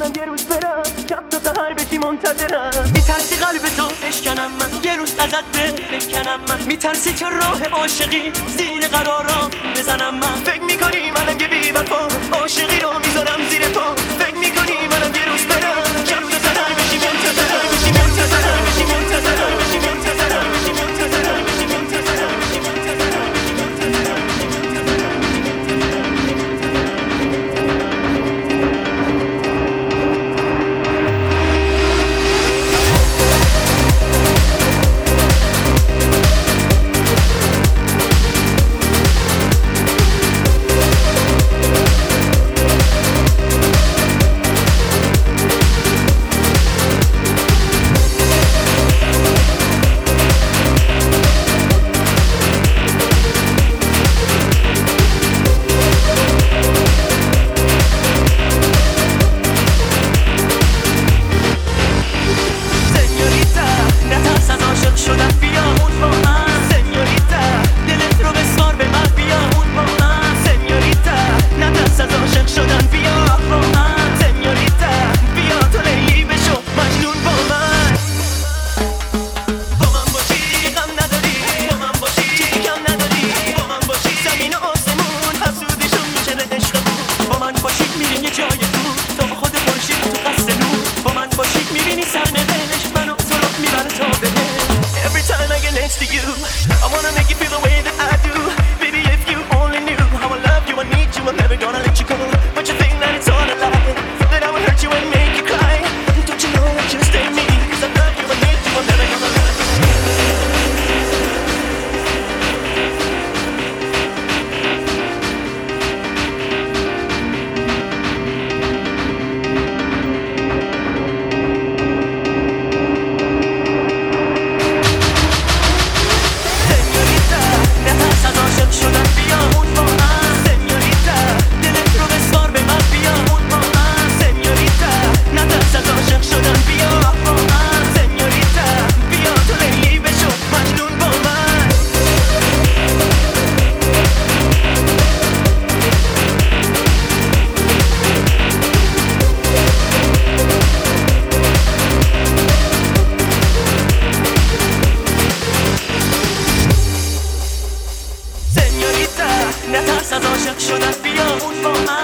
منم یه روز برم شب تا سحر بشی منتظرم. میترسی قلب تو بشکنم من، یه روز ازت بکنم من. میترسی که راه عاشقی زیر قرارم بزنم من. فکر میکنی منم یه بی وفا عاشقی رو میذارم زیر پا. فکر میکنی منم یه روز برم شب تا سحر بشی منتظرم، بشی منتظرم، بشی منتظرم، بشی منتظرم، بشی منتظرم، بشی منتظرم، بشی منتظرم. To you, I wanna make you feel the way that I do. Baby, if you only knew how I love you, I need you, I'm never gonna let you go. But you think that it's all a lie, that I would hurt you and make you cry. Don't you know that you stay me, 'cause I love you, I need you, I'm never gonna lie. نترس از عاشق شدن، بیا اون با من.